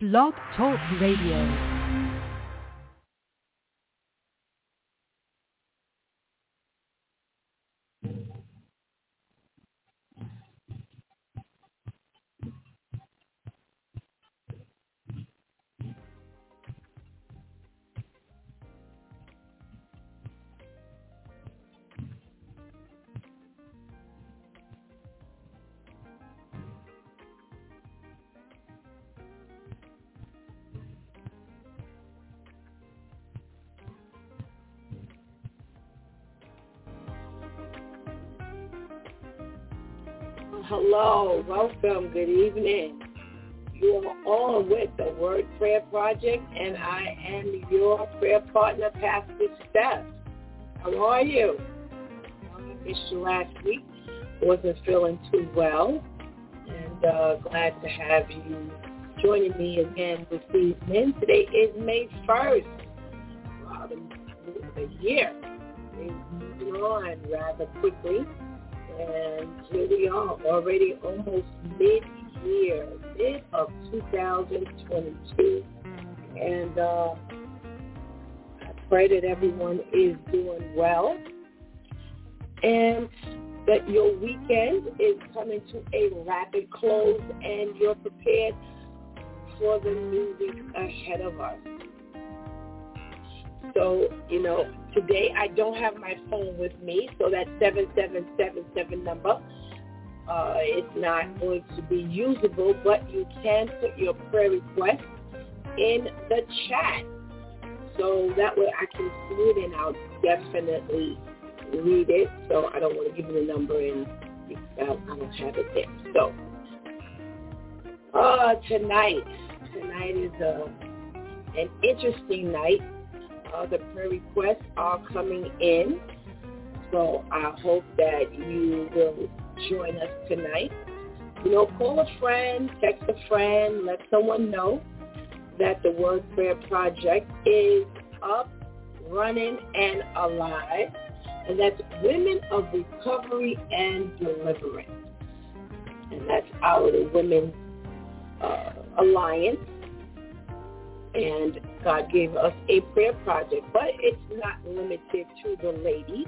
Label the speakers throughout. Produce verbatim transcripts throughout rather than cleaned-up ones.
Speaker 1: Blog Talk Radio.
Speaker 2: Hello, welcome, good evening. You are on with the Word Prayer Project, and I am your prayer partner, Pastor Steph. How are you? I missed you last week. Wasn't feeling too well, and uh, glad to have you joining me again this evening. Today is May first. Wow, the, the year is moving on rather quickly. And here we are, already almost mid-year, mid of two thousand twenty-two. And uh, I pray that everyone is doing well and that your weekend is coming to a rapid close and you're prepared for the new week ahead of us. So, you know, today I don't have my phone with me, so that seven seven seven seven number uh, is not going to be usable, but you can put your prayer request in the chat. So that way I can see it and I'll definitely read it. So I don't want to give you the number and I don't have it there. So uh, tonight, tonight is uh, an interesting night. Uh, the prayer requests are coming in, so I hope that you will join us tonight. You know, call a friend, text a friend, let someone know that the Word Prayer Project is up, running, and alive, and that's Women of Recovery and Deliverance, and that's our Women's uh, Alliance. And God gave us a prayer project, but it's not limited to the ladies.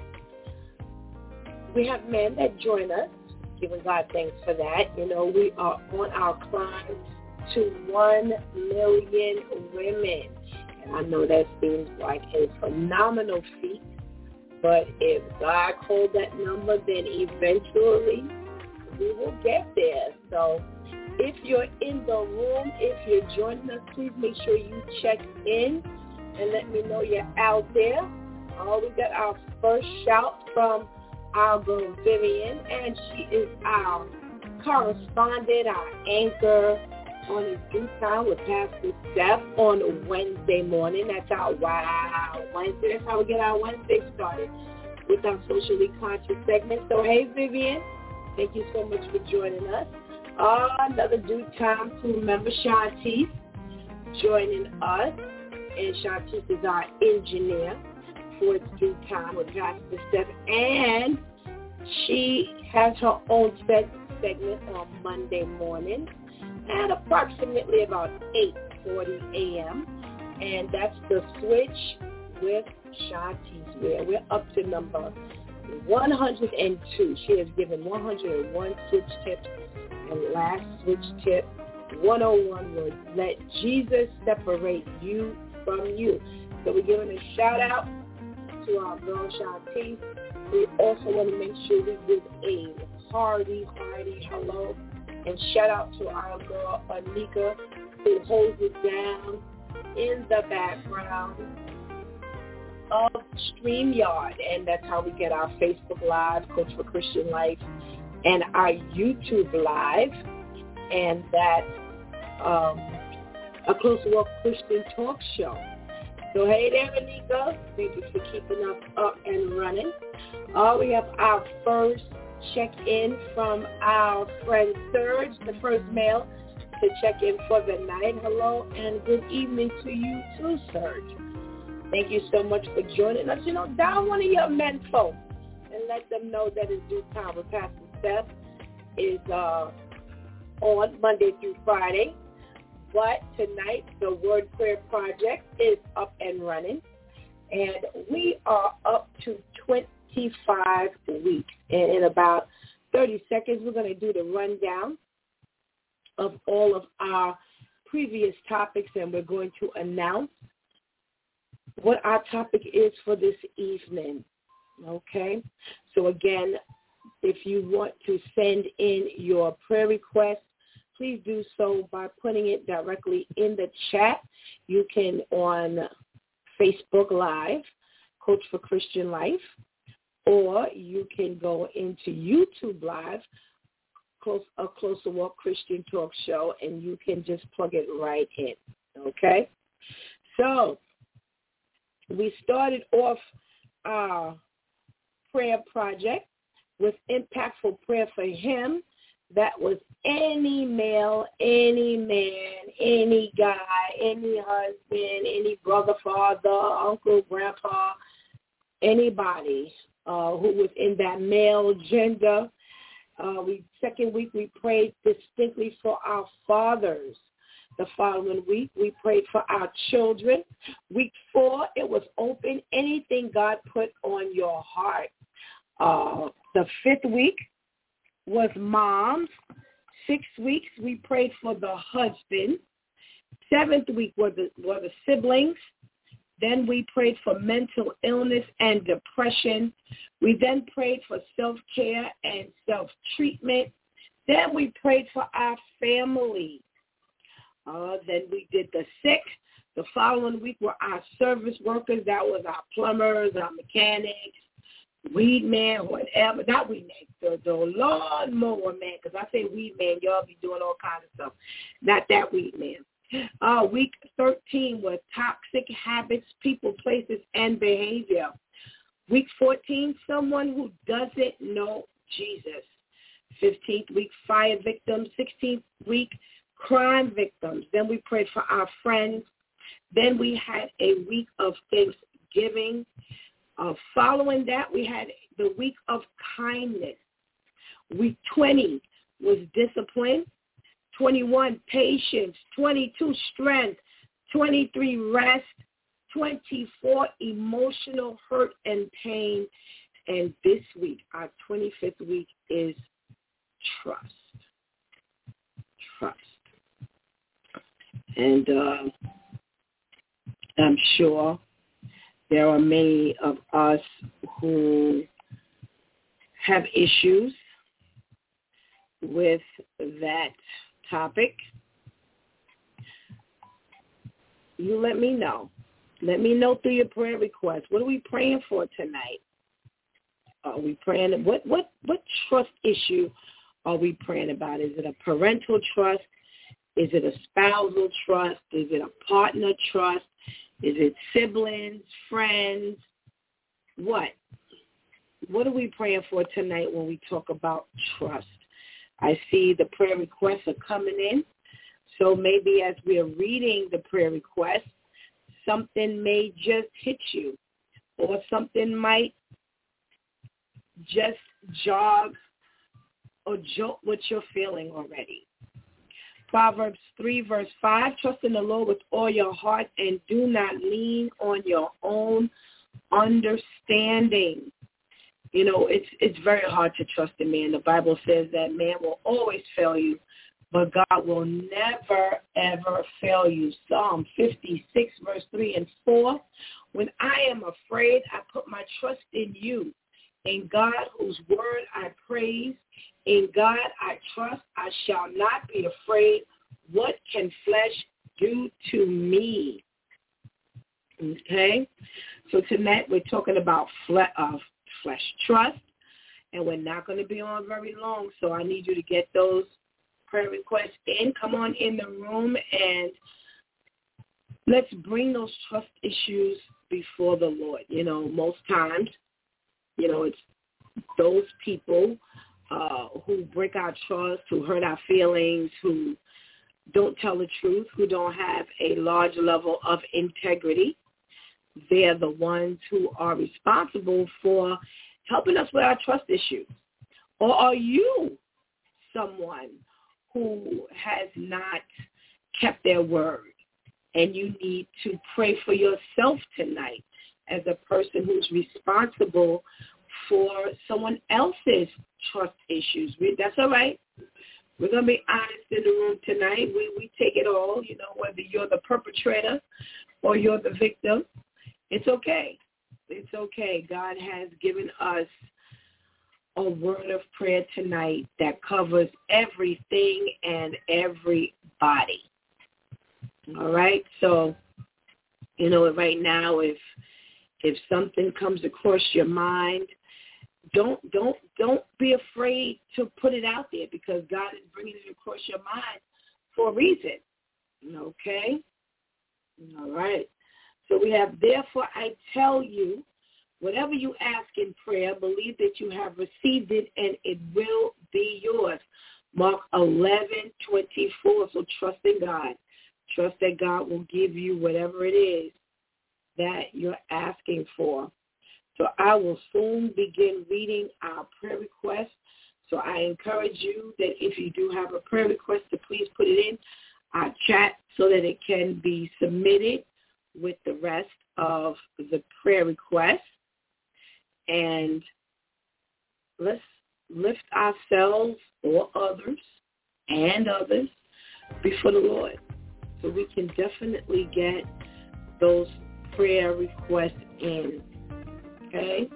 Speaker 2: We have men that join us, giving God thanks for that. You know, we are on our climb to one million women. And I know that seems like a phenomenal feat, but if God called that number, then eventually we will get there. So if you're in the room, if you're joining us, please make sure you check in and let me know you're out there. Oh, we got our first shout from our girl Vivian, and she is our correspondent, our anchor on the Due Time with Pastor Steph on a Wednesday morning. That's our Wow Wednesday. That's how we get our Wednesday started with our socially conscious segment. So, hey, Vivian, thank you so much for joining us. Uh, another Due Time crew member, Shantice, joining us. And Shantice is our engineer for its Due Time with Pastor Steph. And she has her own set segment on Monday morning at approximately about eight forty a.m. And that's the Switch with Shantice, where we're up to number one hundred two. She has given one hundred one switch tips. And last switch tip, one oh one was let Jesus separate you from you. So we're giving a shout out to our girl Shantice. We also want to make sure we give a hearty, hearty hello and shout out to our girl Anika, who holds it down in the background of StreamYard. And that's how we get our Facebook Live, Coach for Christian Life, and our YouTube Live, and that's um, a Close Walk Christian Talk Show. So hey there, Anika. Thank you for keeping us up and running. Uh, we have our first check-in from our friend Serge, the first male to check in for the night. Hello and good evening to you too, Serge. Thank you so much for joining us. You know, down one of your men folks and let them know that it's Due Time with Pastor Steph is uh, on Monday through Friday, but tonight the Word Prayer Project is up and running, and we are up to twenty-five weeks. And in about thirty seconds, we're going to do the rundown of all of our previous topics, and we're going to announce what our topic is for this evening. Okay? So again, if you want to send in your prayer request, please do so by putting it directly in the chat. You can on Facebook Live, Coach for Christian Life, or you can go into YouTube Live, Close, a Closer Walk Christian Talk Show, and you can just plug it right in, okay? So we started off our prayer project with impactful prayer for him. That was any male, any man, any guy, any husband, any brother, father, uncle, grandpa, anybody uh, who was in that male gender. Uh, we second week we prayed distinctly for our fathers. The following week we prayed for our children. Week four, it was open, anything God put on your heart. Uh, the fifth week was moms. Six weeks we prayed for the husband. Seventh week were the, were the siblings. Then we prayed for mental illness and depression. We then prayed for self-care and self-treatment. Then we prayed for our family. Uh, then we did the sick. The following week were our service workers. That was our plumbers, our mechanics, weed man, whatever. Not weed man, the, the lawnmower man, because I say weed man, y'all be doing all kinds of stuff. Not that weed man. Uh, week thirteen was toxic habits, people, places, and behavior. Week fourteen, someone who doesn't know Jesus. fifteenth week, fire victims. sixteenth week, crime victims. Then we prayed for our friends. Then we had a week of Thanksgiving. Uh, following that, we had the week of kindness. Week twenty was discipline. twenty-one, patience. twenty-two, strength. twenty-three, rest. twenty-four, emotional hurt and pain. And this week, our twenty-fifth week, is trust. Trust. And uh, I'm sure there are many of us who have issues with that topic. You let me know. Let me know through your prayer requests. What are we praying for tonight? Are we praying? What what what trust issue are we praying about? Is it a parental trust? Is it a spousal trust? Is it a partner trust? Is it siblings, friends? What? What are we praying for tonight when we talk about trust? I see the prayer requests are coming in. So maybe as we are reading the prayer requests, something may just hit you, or something might just jog or jolt what you're feeling already. Proverbs three, verse five, trust in the Lord with all your heart and do not lean on your own understanding. You know, it's it's very hard to trust in man. The Bible says that man will always fail you, but God will never, ever fail you. Psalm fifty-six, verse three and four, when I am afraid, I put my trust in you. In God, whose word I praise, in God I trust, I shall not be afraid. What can flesh do to me? Okay? So tonight we're talking about fle- uh, flesh trust, and we're not going to be on very long, so I need you to get those prayer requests in. Come on in the room, and let's bring those trust issues before the Lord. You know, most times, you know, it's those people uh, who break our trust, who hurt our feelings, who don't tell the truth, who don't have a large level of integrity. They're the ones who are responsible for helping us with our trust issues. Or are you someone who has not kept their word. And you need to pray for yourself tonight as a person who's responsible for someone else's trust issues. We, that's all right. We're going to be honest in the room tonight. We, we take it all, you know, whether you're the perpetrator or you're the victim. It's okay. It's okay. God has given us a word of prayer tonight that covers everything and everybody. All right? So, you know, right now, if if something comes across your mind, don't don't don't be afraid to put it out there, because God is bringing it across your mind for a reason. Okay? All right. So we have, therefore I tell you, whatever you ask in prayer, believe that you have received it and it will be yours. Mark eleven twenty-four. So trust in God. Trust that God will give you whatever it is that you're asking for. So I will soon begin reading our prayer requests. So I encourage you that if you do have a prayer request, to please put it in our chat so that it can be submitted with the rest of the prayer requests. And let's lift ourselves or others and others before the Lord, so we can definitely get those prayer requests in. Okay?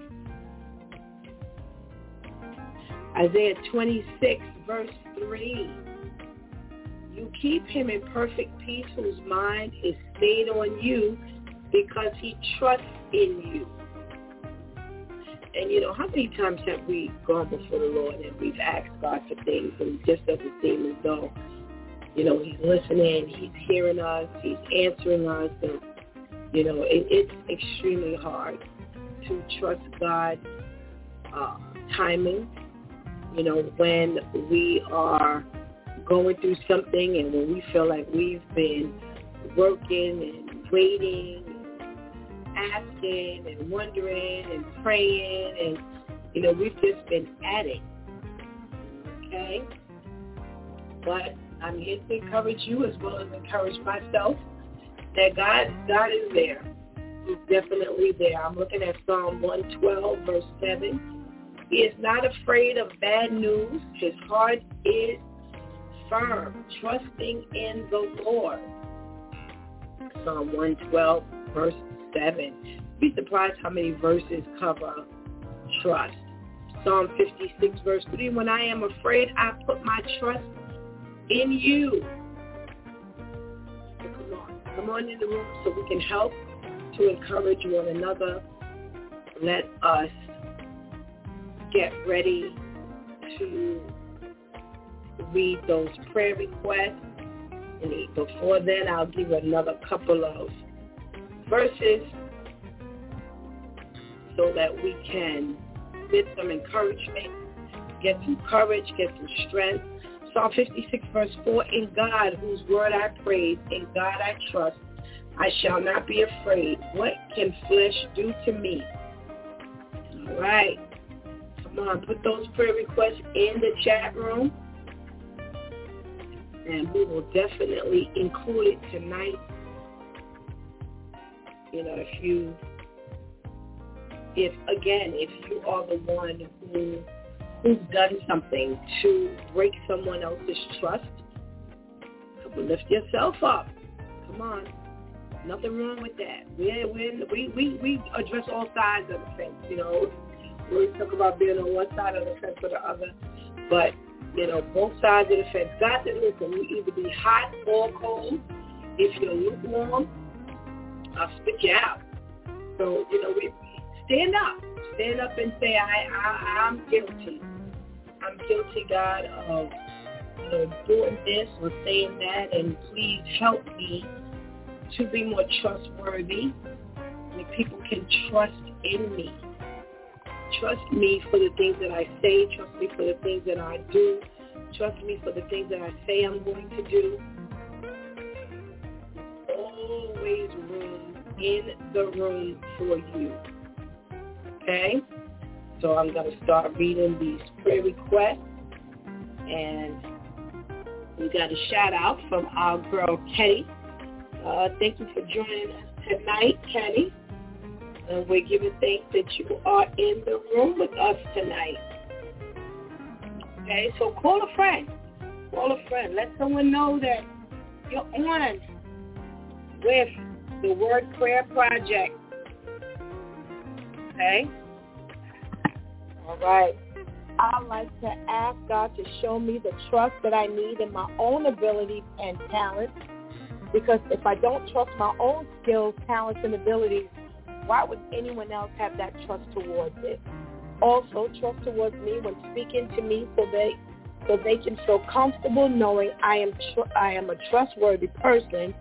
Speaker 2: Isaiah twenty-six, verse three. You keep him in perfect peace whose mind is stayed on you because he trusts in you. And, you know, how many times have we gone before the Lord and we've asked God for things, and it just doesn't seem as though, you know, he's listening, he's hearing us, he's answering us. And, you know, it, it's extremely hard to trust God's uh, timing, you know, when we are going through something and when we feel like we've been working and waiting, asking and wondering and praying, and, you know, we've just been at it, okay? But I'm here to encourage you as well as encourage myself that God, God is there. He's definitely there. I'm looking at Psalm one twelve, verse seven. He is not afraid of bad news. His heart is firm, trusting in the Lord. Psalm one twelve, verse seven. Be surprised how many verses cover trust. Psalm fifty-six, verse three. When I am afraid, I put my trust in you. So come on. Come on in the room so we can help to encourage one another. Let us get ready to read those prayer requests. And before then, I'll give another couple of verses so that we can get some encouragement, get some courage, get some strength. Psalm fifty-six, verse four, in God, whose word I praise, in God I trust, I shall not be afraid. What can flesh do to me? All right. Come on, put those prayer requests in the chat room, and we will definitely include it tonight. You know, if you, if, again, if you are the one who, who's done something to break someone else's trust, come on, lift yourself up. Come on. Nothing wrong with that. We we we we address all sides of the fence, you know. We talk about being on one side of the fence or the other, but, you know, both sides of the fence. God said, listen, you either be hot or cold. If you're lukewarm, I'll spit you out. So, you know, we stand up. Stand up and say, I, I, I'm guilty. I'm guilty, God, of, you know, doing this or saying that, and please help me to be more trustworthy, that people can trust in me. Trust me for the things that I say. Trust me for the things that I do. Trust me for the things that I say I'm going to do. Always room in the room for you. Okay? So I'm going to start reading these prayer requests, and We got a shout out from our girl, Kenny. Uh, thank you for joining us tonight, Kenny. Uh, we're giving thanks that you are in the room with us tonight. Okay, so call a friend. Call a friend. Let someone know that you're on with the Word Prayer Project. Okay? All right. I like to ask God to show me the trust that I need in my own abilities and talents, because if I don't trust my own skills, talents, and abilities, why would anyone else have that trust towards it? Also, trust towards me when speaking to me so they so they can feel comfortable knowing I am tr- I am a trustworthy person.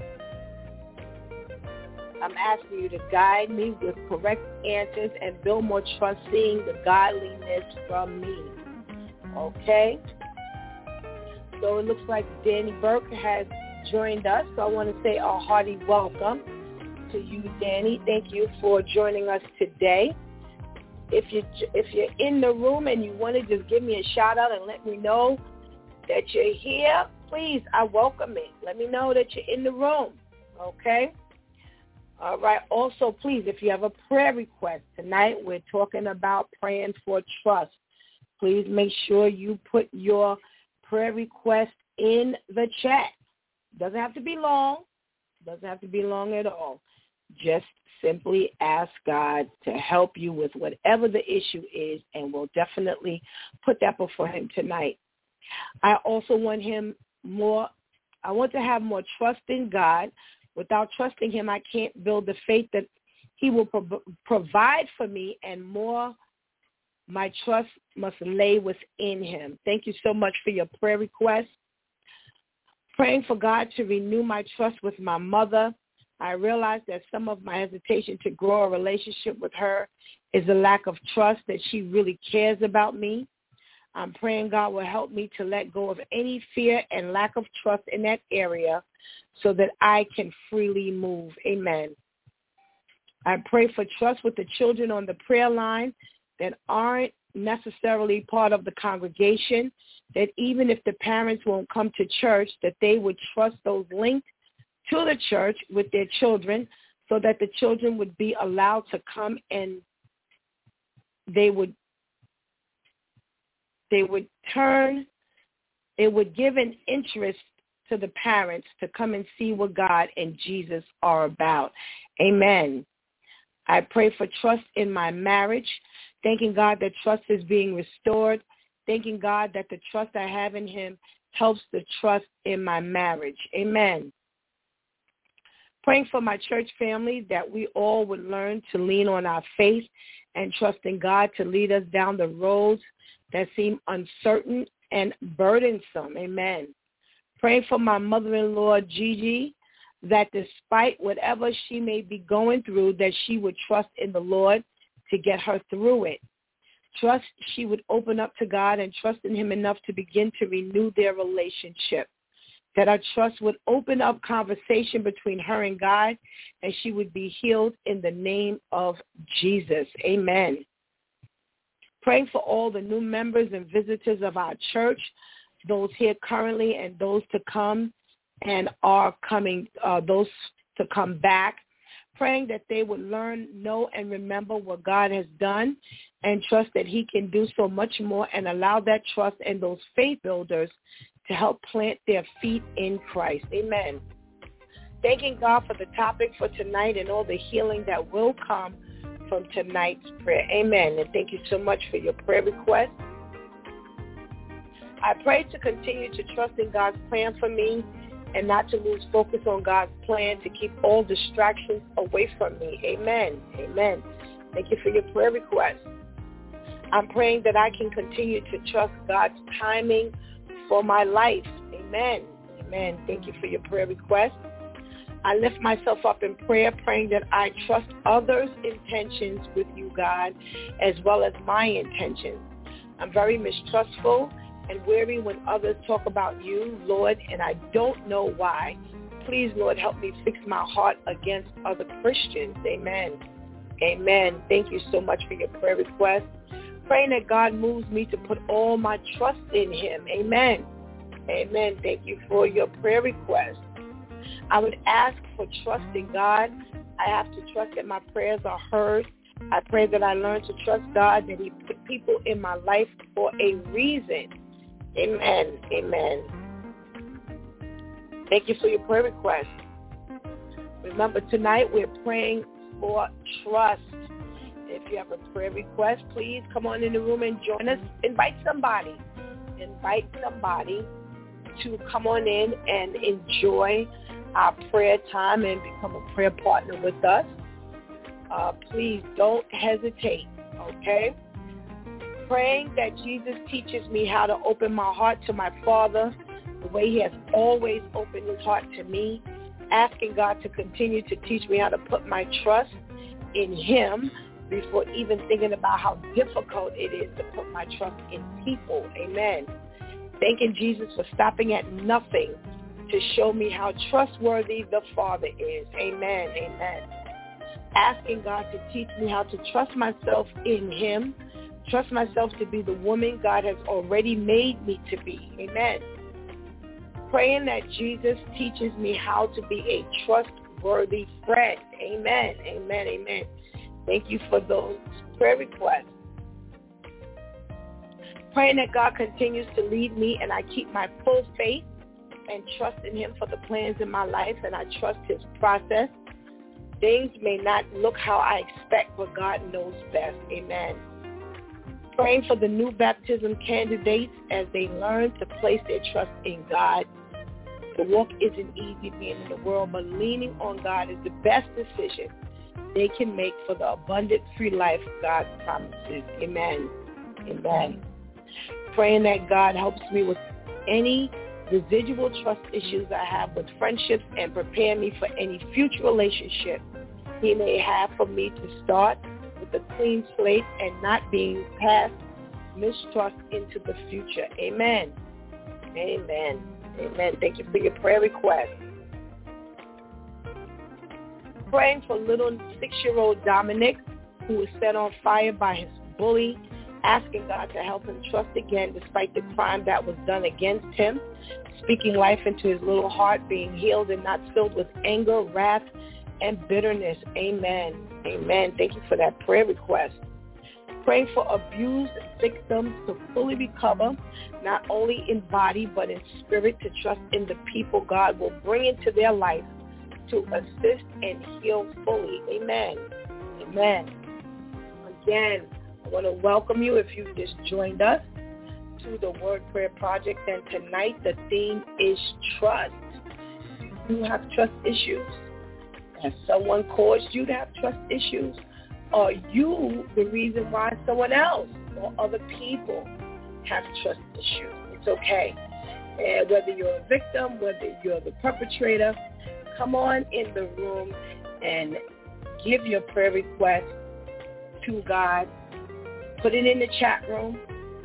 Speaker 2: I'm asking you to guide me with correct answers and build more trust, seeing the godliness from me. Okay? So it looks like Danny Burke has joined us. So I want to say a hearty welcome to you, Danny. Thank you for joining us today. If you if you're in the room and you want to just give me a shout out and let me know that you're here, please, I welcome it. Let me know that you're in the room. Okay? All right. Also, please, if you have a prayer request tonight, we're talking about praying for trust. Please make sure you put your prayer request in the chat. Doesn't have to be long. Doesn't have to be long at all. Just simply ask God to help you with whatever the issue is, and we'll definitely put that before him tonight. I also want him more, I want to have more trust in God. Without trusting him, I can't build the faith that he will pro- provide for me, and more, my trust must lay within him. Thank you so much for your prayer request. Praying for God to renew my trust with my mother. I realize that some of my hesitation to grow a relationship with her is a lack of trust that she really cares about me. I'm praying God will help me to let go of any fear and lack of trust in that area so that I can freely move. Amen. I pray for trust with the children on the prayer line that aren't necessarily part of the congregation, that even if the parents won't come to church, that they would trust those linked to the church with their children so that the children would be allowed to come and they would They would turn, it would give an interest to the parents to come and see what God and Jesus are about. Amen. I pray for trust in my marriage, thanking God that trust is being restored, thanking God that the trust I have in him helps the trust in my marriage. Amen. Praying for my church family that we all would learn to lean on our faith and trust in God to lead us down the roads that seem uncertain and burdensome. Amen. Praying for my mother-in-law, Gigi, that despite whatever she may be going through, that she would trust in the Lord to get her through it. Trust she would open up to God and trust in him enough to begin to renew their relationship. That our trust would open up conversation between her and God, and she would be healed in the name of Jesus. Amen. Praying for all the new members and visitors of our church, those here currently and those to come and are coming, uh, those to come back. Praying that they would learn, know, and remember what God has done and trust that he can do so much more, and allow that trust and those faith builders to help plant their feet in Christ. Amen. Thanking God for the topic for tonight and all the healing that will come from tonight's prayer. Amen. And thank you so much for your prayer request. I pray to continue to trust in God's plan for me and not to lose focus on God's plan, to keep all distractions away from me. Amen. Amen. Thank you for your prayer request. I'm praying that I can continue to trust God's timing for my life. Amen. Amen. Thank you for your prayer request. I lift myself up in prayer, praying that I trust others' intentions with you, God, as well as my intentions. I'm very mistrustful and wary when others talk about you, Lord, and I don't know why. Please, Lord, help me fix my heart against other Christians. Amen. Amen. Thank you so much for your prayer request. Praying that God moves me to put all my trust in him. Amen. Amen. Thank you for your prayer request. I would ask for trust in God. I have to trust that my prayers are heard. I pray that I learn to trust God, that he put people in my life for a reason. Amen. Amen. Thank you for your prayer request. Remember, tonight we're praying for trust. If you have a prayer request, please come on in the room and join us. Invite somebody. Invite somebody to come on in and enjoy our prayer time and become a prayer partner with us. Uh, please don't hesitate, okay? Praying that Jesus teaches me how to open my heart to my Father the way he has always opened his heart to me. Asking God to continue to teach me how to put my trust in him before even thinking about how difficult it is to put my trust in people. Amen. Thanking Jesus for stopping at nothing to show me how trustworthy the Father is. Amen. Amen. Asking God to teach me how to trust myself in him, trust myself to be the woman God has already made me to be. Amen. Praying that Jesus teaches me how to be a trustworthy friend. Amen. Amen. Amen. Thank you for those prayer requests. Praying that God continues to lead me and I keep my full faith and trust in him for the plans in my life, and I trust his process. Things may not look how I expect, but God knows best. Amen. Praying for the new baptism candidates as they learn to place their trust in God. The walk isn't easy being in the world, but leaning on God is the best decision they can make for the abundant free life God promises. Amen. Amen. Praying that God helps me with any residual trust issues I have with friendships and prepare me for any future relationship he may have for me to start with a clean slate and not being past mistrust into the future. Amen. Amen. Amen. Thank you for your prayer request. Praying for little six-year-old Dominic, who was set on fire by his bully, asking God to help him trust again despite the crime that was done against him, speaking life into his little heart, being healed and not filled with anger, wrath, and bitterness. Amen. Amen. Thank you for that prayer request. Praying for abused victims to fully recover, not only in body but in spirit, to trust in the people God will bring into their life to assist and heal fully. Amen. Amen. Again, I want to welcome you if you've just joined us to the Word Prayer Project, and tonight the theme is trust. Do you have trust issues? Has someone caused you to have trust issues? Are you the reason why someone else or other people have trust issues? It's okay. And whether you're a victim, whether you're the perpetrator, come on in the room and give your prayer request to God. Put it in the chat room.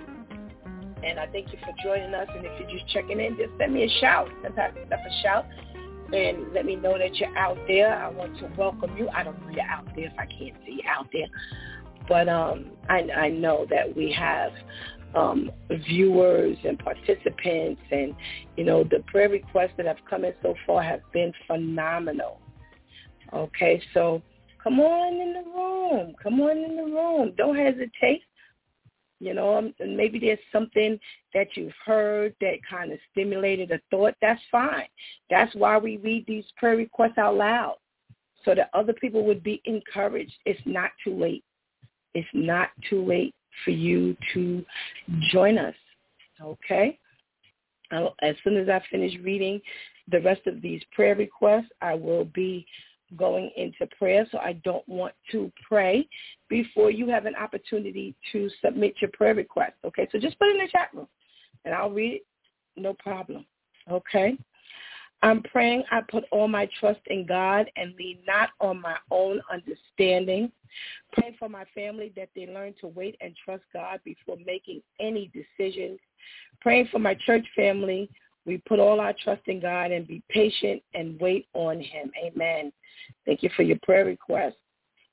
Speaker 2: And I thank you for joining us. And if you're just checking in, just send me a shout. Sometimes it's up a shout. And let me know that you're out there. I want to welcome you. I don't know you're out there if I can't see you out there. But um, I, I know that we have um, viewers and participants. And, you know, the prayer requests that have come in so far have been phenomenal. Okay, so come on in the room. Come on in the room. Don't hesitate. You know, maybe there's something that you've heard that kind of stimulated a thought. That's fine. That's why we read these prayer requests out loud, so that other people would be encouraged. It's not too late. It's not too late for you to join us, okay? As soon as I finish reading the rest of these prayer requests, I will be going into prayer, so I don't want to pray before you have an opportunity to submit your prayer request, okay? So just put it in the chat room, and I'll read it, no problem, okay? I'm praying I put all my trust in God and lean not on my own understanding. Praying for my family that they learn to wait and trust God before making any decisions. Praying for my church family. We put all our trust in God and be patient and wait on him. Amen. Thank you for your prayer request.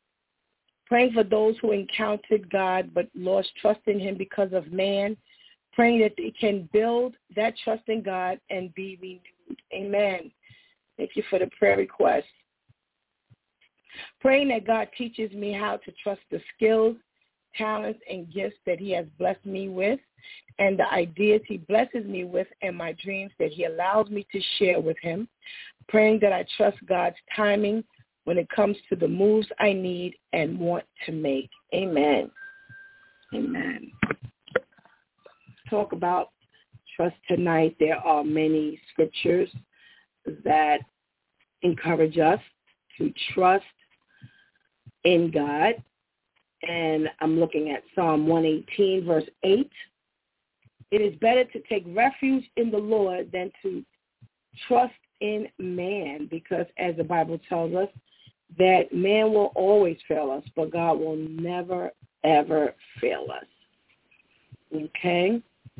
Speaker 2: Praying for those who encountered God but lost trust in him because of man. praying that they can build that trust in God and be renewed. Amen. Thank you for the prayer request. Praying that God teaches me how to trust the skills, talents, and gifts that he has blessed me with, and the ideas he blesses me with, and my dreams that he allows me to share with him. Praying that I trust God's timing when it comes to the moves I need and want to make. Amen. Amen. Talk about trust tonight. There are many scriptures that encourage us to trust in God. And I'm looking at Psalm one eighteen, verse eight. It is better to take refuge in the Lord than to trust in man, because as the Bible tells us, that man will always fail us, but God will never, ever fail us. Okay?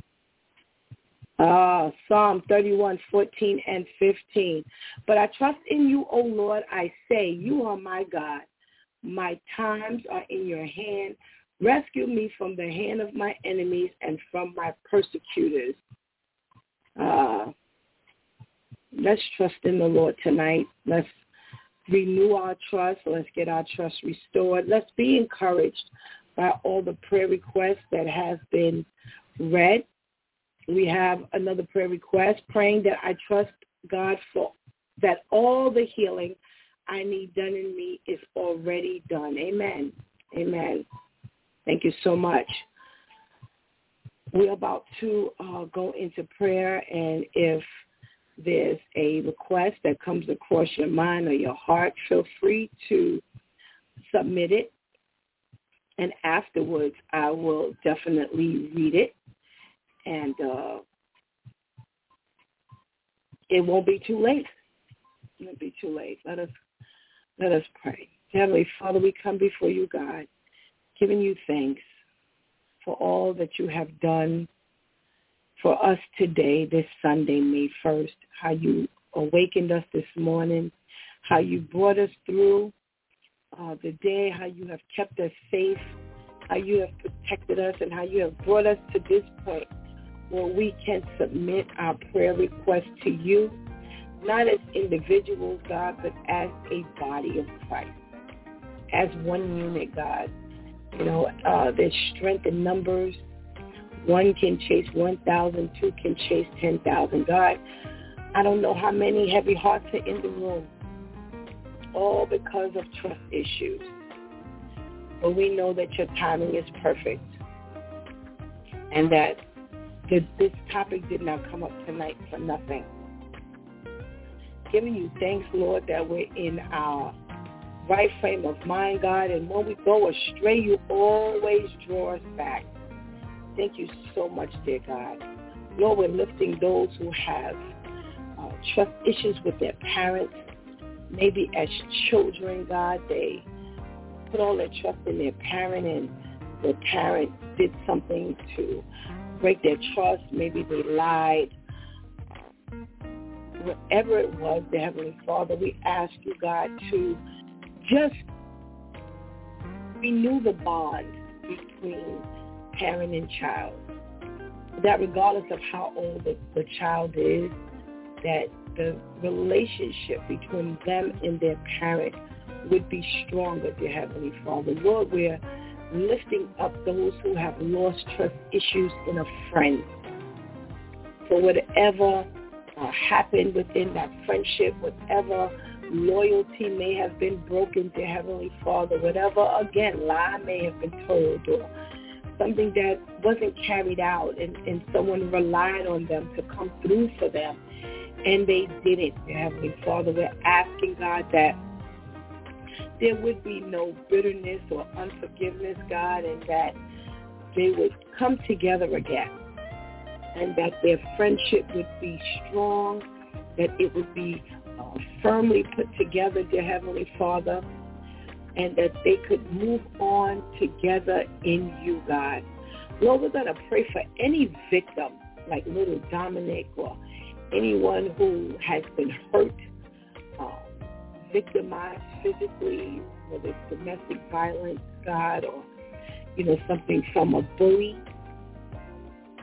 Speaker 2: Uh, Psalm thirty-one, fourteen and fifteen. But I trust in you, O Lord, I say, you are my God. My times are in your hand. Rescue me from the hand of my enemies and from my persecutors. Uh, let's trust in the Lord tonight. Let's renew our trust. Let's get our trust restored. Let's be encouraged by all the prayer requests that have been read. We have another prayer request, praying that I trust God for that all the healing I need done in me is already done. Amen. Amen. Thank you so much. We're about to uh, go into prayer, and if there's a request that comes across your mind or your heart, feel free to submit it, and afterwards I will definitely read it, and uh, it won't be too late. It won't be too late. Let us let us pray. Heavenly Father, we come before you, God, giving you thanks for all that you have done for us today, this Sunday, May first, how you awakened us this morning, how you brought us through uh, the day, how you have kept us safe, how you have protected us, and how you have brought us to this point where we can submit our prayer requests to you, not as individuals, God, but as a body of Christ, as one unit, God. You know, uh, there's strength in numbers. One can chase one thousand, two can chase ten thousand. God, I don't know how many heavy hearts are in the room, all because of trust issues. But we know that your timing is perfect, and that the, this topic did not come up tonight for nothing. Giving you thanks, Lord, that we're in our right frame of mind, God, and when we go astray, you always draw us back. Thank you so much, dear God. Lord, we're lifting those who have uh, trust issues with their parents. Maybe as children, God, they put all their trust in their parent, and the parent did something to break their trust. Maybe they lied. Whatever it was, dear Heavenly Father, we ask you, God, to just renew the bond between parent and child, that regardless of how old the, the child is, that the relationship between them and their parent would be stronger, dear Heavenly Father. Lord, we're lifting up those who have lost trust issues in a friend. For whatever uh, happened within that friendship, whatever loyalty may have been broken, dear Heavenly Father, whatever, again, lie may have been told, or something that wasn't carried out, and, and someone relied on them to come through for them, and they didn't, dear Heavenly Father. We're asking, God, that there would be no bitterness or unforgiveness, God, and that they would come together again, and that their friendship would be strong, that it would be uh, firmly put together, dear Heavenly Father, and that they could move on together in you, God. Lord, we're going to pray for any victim, like little Dominic, or anyone who has been hurt, uh, victimized physically, whether it's domestic violence, God, or, you know, something from a bully.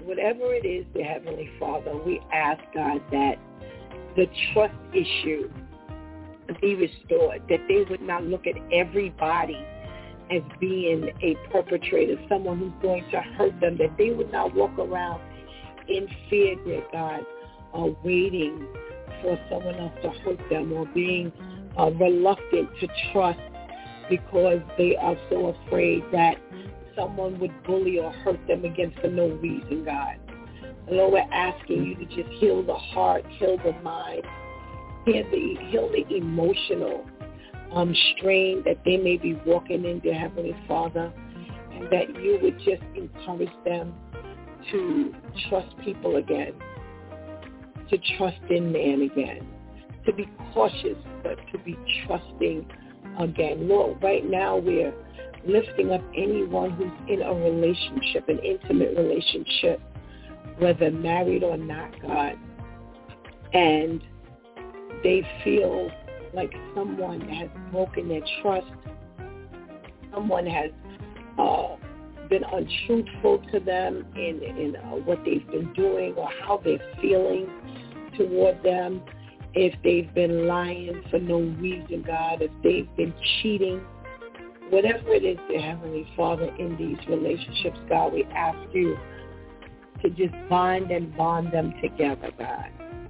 Speaker 2: whatever it is, dear Heavenly Father, we ask, God, that the trust issue be restored, that they would not look at everybody as being a perpetrator, someone who's going to hurt them, that they would not walk around in fear, dear God, or waiting for someone else to hurt them, or being uh, reluctant to trust because they are so afraid that someone would bully or hurt them again for no reason, God. Lord, we're asking you to just heal the heart, heal the mind, heal the, heal the emotional um, strain that they may be walking in, dear Heavenly Father, and that you would just encourage them to trust people again, to trust in man again, to be cautious, but to be trusting again. Lord, right now we're lifting up anyone who's in a relationship, an intimate relationship, whether married or not, God, and they feel like someone has broken their trust, someone has uh, been untruthful to them in, in uh, what they've been doing or how they're feeling toward them, if they've been lying for no reason, God, if they've been cheating, whatever it is, dear Heavenly Father, in these relationships, God, we ask you to just bind and bond them together, God,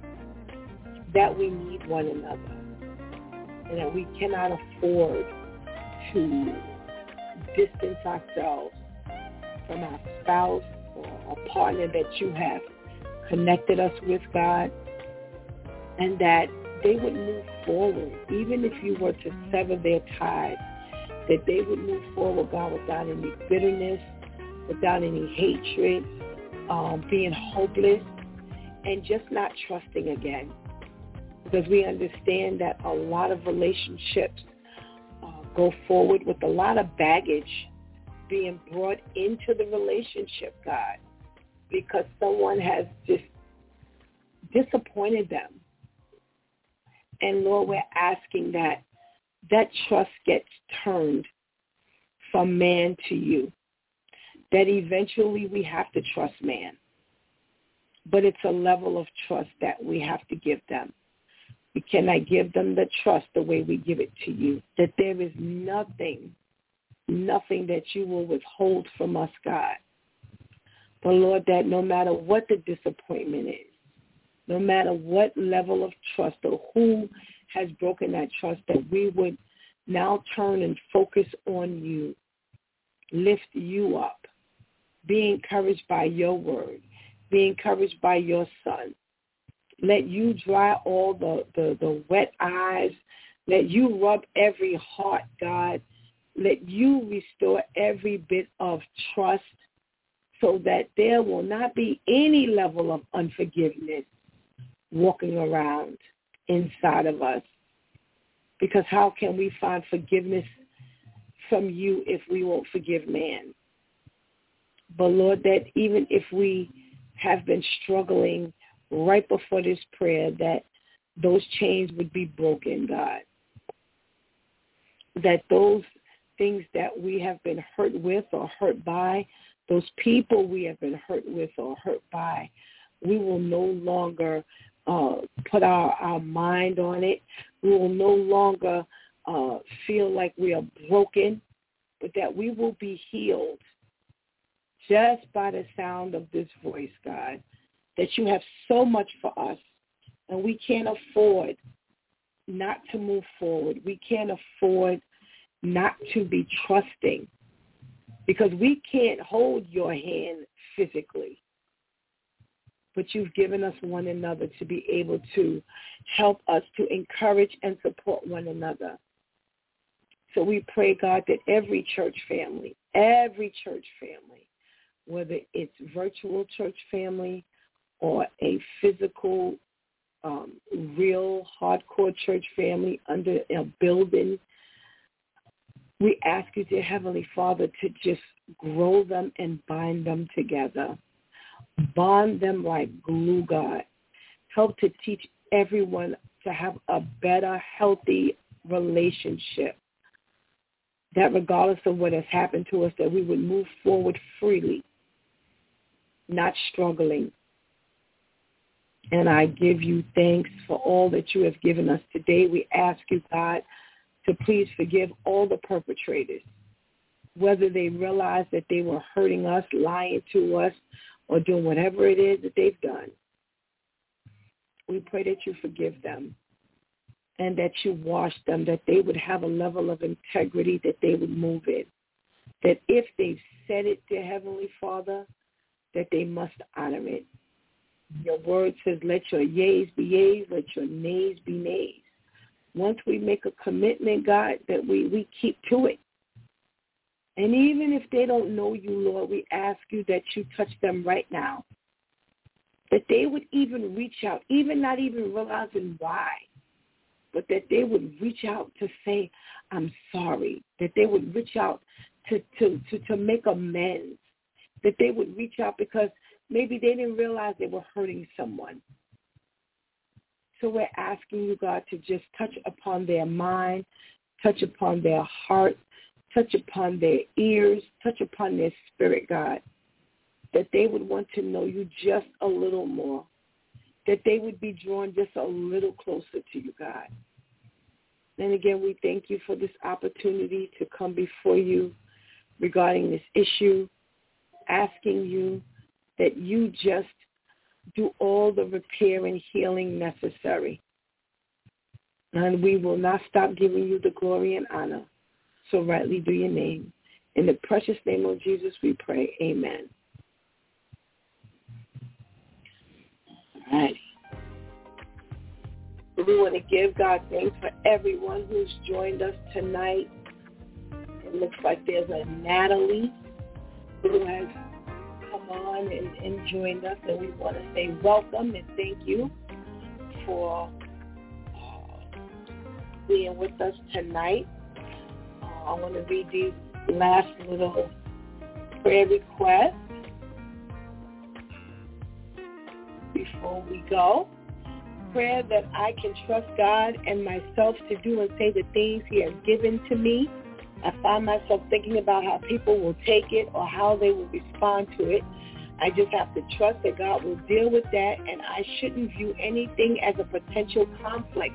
Speaker 2: that we need one another and that we cannot afford to distance ourselves from our spouse or a partner that you have connected us with, God, and that they would move forward, even if you were to sever their ties, that they would move forward, God, without any bitterness, without any hatred, um, being hopeless, and just not trusting again. Because we understand that a lot of relationships uh, go forward with a lot of baggage being brought into the relationship, God, because someone has just disappointed them. And Lord, we're asking that that trust gets turned from man to you, that eventually we have to trust man. But it's a level of trust that we have to give them. We cannot give them the trust the way we give it to you, that there is nothing, nothing that you will withhold from us, God. But Lord, that no matter what the disappointment is, no matter what level of trust or who has broken that trust, that we would now turn and focus on you, lift you up, be encouraged by your word, be encouraged by your son. Let you dry all the, the, the wet eyes. Let you rub every heart, God. Let you restore every bit of trust so that there will not be any level of unforgiveness walking around inside of us. Because how can we find forgiveness from you if we won't forgive man? But Lord, that even if we have been struggling right before this prayer, that those chains would be broken, God. That those things that we have been hurt with or hurt by, those people we have been hurt with or hurt by, we will no longer uh, put our, our mind on it. We will no longer uh, feel like we are broken, but that we will be healed just by the sound of this voice, God, that you have so much for us, and we can't afford not to move forward. We can't afford not to be trusting, because we can't hold your hand physically. But you've given us one another to be able to help us to encourage and support one another. So we pray, God, that every church family, every church family, whether it's virtual church family or a physical, um, real, hardcore church family under a building, we ask you, dear Heavenly Father, to just grow them and bind them together. Bond them like glue, God. Help to teach everyone to have a better, healthy relationship. That regardless of what has happened to us, that we would move forward freely not struggling. And I give you thanks for all that you have given us today. We ask you, God, to please forgive all the perpetrators, whether they realize that they were hurting us, lying to us, or doing whatever it is that they've done. We pray that you forgive them and that you wash them, that they would have a level of integrity that they would move in, that if they've said it to Heavenly Father, that they must honor it. Your word says, let your yeas be yeas, let your nays be nays. Once we make a commitment, God, that we, we keep to it. And even if they don't know you, Lord, we ask you that you touch them right now, that they would even reach out, even not even realizing why, but that they would reach out to say, I'm sorry, that they would reach out to, to, to, to make amends, that they would reach out because maybe they didn't realize they were hurting someone. So we're asking you, God, to just touch upon their mind, touch upon their heart, touch upon their ears, touch upon their spirit, God, that they would want to know you just a little more, that they would be drawn just a little closer to you, God. And again, we thank you for this opportunity to come before you regarding this issue, asking you that you just do all the repair and healing necessary. And we will not stop giving you the glory and honor. So rightly do your name. In the precious name of Jesus we pray. Amen. All right. We want to give God thanks for everyone who's joined us tonight. It looks like there's a Natalie who has come on and, and joined us, and we want to say welcome and thank you for uh, being with us tonight. Uh, I want to read these last little prayer requests before we go. Prayer that I can trust God and myself to do and say the things he has given to me. I find myself thinking about how people will take it or how they will respond to it. I just have to trust that God will deal with that, and I shouldn't view anything as a potential conflict.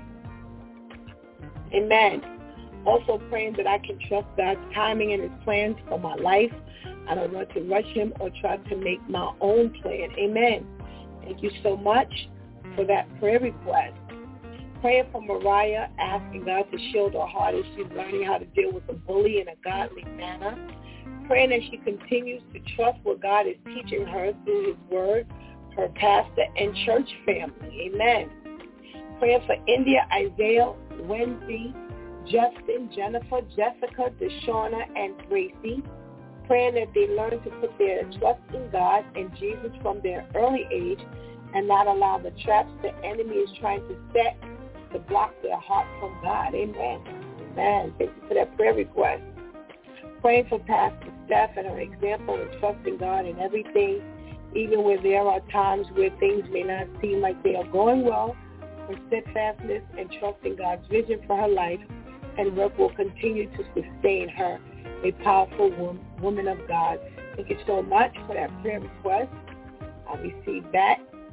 Speaker 2: Amen. Also praying that I can trust God's timing and his plans for my life. I don't want to rush him or try to make my own plan. Amen. Thank you so much for that prayer request. Praying for Mariah, asking God to shield her heart as she's learning how to deal with a bully in a godly manner. Praying that she continues to trust what God is teaching her through his word, her pastor and church family. Amen. Praying for India, Isaiah, Wednesday, Justin, Jennifer, Jessica, Deshauna, and Gracie. Praying that they learn to put their trust in God and Jesus from their early age and not allow the traps the enemy is trying to set to block their heart from God. Amen. Amen. Thank you for that prayer request. Praying for Pastor Steph and her example of trusting God in everything, even when there are times where things may not seem like they are going well. Her steadfastness and trusting God's vision for her life and work will continue to sustain her, a powerful woman, woman of God. Thank you so much for that prayer request. I received that.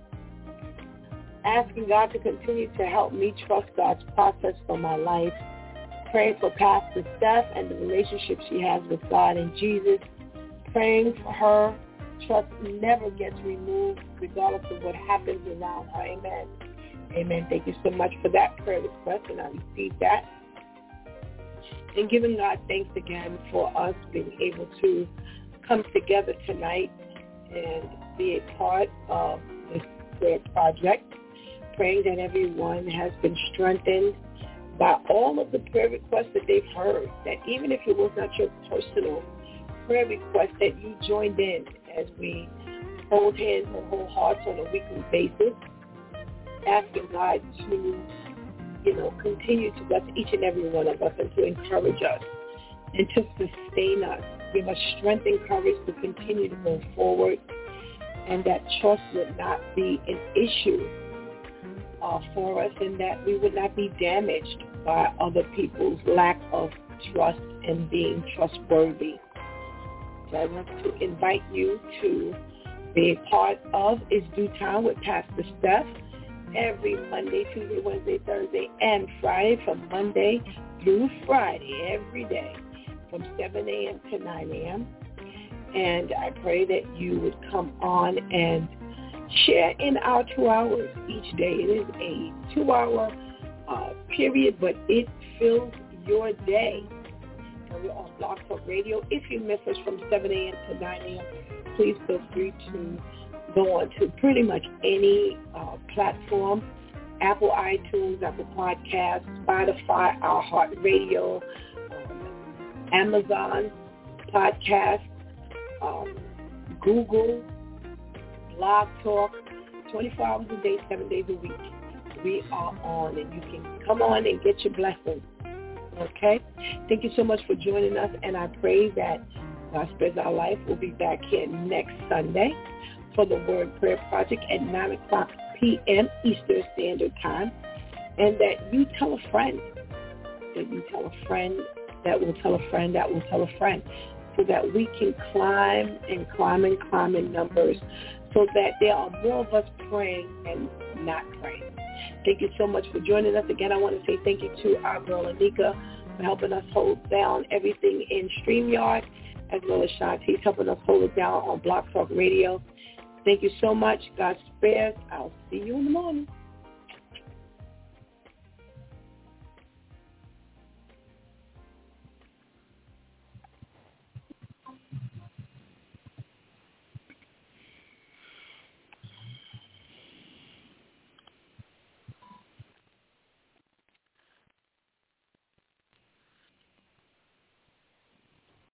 Speaker 2: Asking God to continue to help me trust God's process for my life. Praying for Pastor Steph and the relationship she has with God and Jesus. Praying for her. Trust never gets removed regardless of what happens around her. Amen. Amen. Thank you so much for that prayer request, and I received that. And giving God thanks again for us being able to come together tonight and be a part of this prayer project. Praying that everyone has been strengthened by all of the prayer requests that they've heard, that even if it was not your personal prayer request, that you joined in as we hold hands and hold hearts on a weekly basis, asking God to, you know, continue to bless each and every one of us and to encourage us and to sustain us, give us strength and courage to continue to move forward, and that trust would not be an issue Uh, for us, and that we would not be damaged by other people's lack of trust and being trustworthy. So I want to invite you to being part of is Due Time with Pastor Steph every Monday, Tuesday, Wednesday, Thursday, and Friday, from Monday through Friday, every day, from seven a.m. to nine a.m. And I pray that you would come on and share in our two hours each day. It is a two-hour uh, period, but it fills your day. And we're on Blog Talk Radio. If you miss us from seven a.m. to nine a.m., please feel free to go on to pretty much any uh, platform, Apple iTunes, Apple Podcasts, Spotify, iHeartRadio, um, Amazon Podcasts, um, Google, Blog Talk, twenty-four hours a day, seven days a week. We are on, and you can come on and get your blessings. Okay? Thank you so much for joining us, and I pray that God Spares Our Life will be back here next Sunday for the Word Prayer Project at nine o'clock p.m. Eastern Standard Time, and that you tell a friend, that you tell a friend that will tell a friend that will tell a friend, so that we can climb and climb and climb in numbers, so that there are more of us praying and not praying. Thank you so much for joining us. Again, I want to say thank you to our girl Anika for helping us hold down everything in StreamYard, as well as Shanti's helping us hold it down on Blog Talk Radio. Thank you so much. God spares. I'll see you in the morning.